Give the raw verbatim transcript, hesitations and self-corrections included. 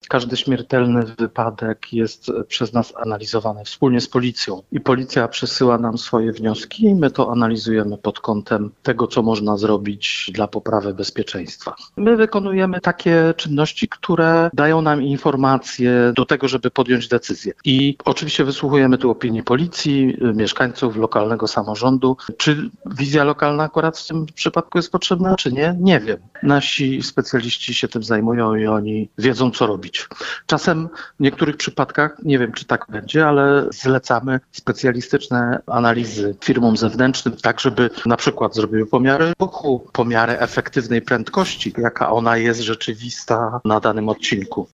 Każdy śmiertelny wypadek jest przez nas analizowany wspólnie z policją i policja przesyła nam swoje wnioski i my to analizujemy pod kątem tego, co można zrobić dla poprawy bezpieczeństwa. My wykonujemy takie czynności, które dają nam informacje do tego, żeby podjąć decyzję. I oczywiście wysłuchujemy tu opinii policji, mieszkańców, lokalnego samorządu. Czy wizja lokalna akurat w tym przypadku jest potrzebna, czy nie? Nie wiem. Nasi specjaliści się tym zajmują i oni wiedzą, co robić. Czasem w niektórych przypadkach, nie wiem, czy tak będzie, ale zlecamy specjalistyczne analizy firmom zewnętrznym, tak żeby na przykład zrobiły pomiary ruchu, pomiary efektywnej prędkości, jaka ona jest rzeczywista na danym odcinku.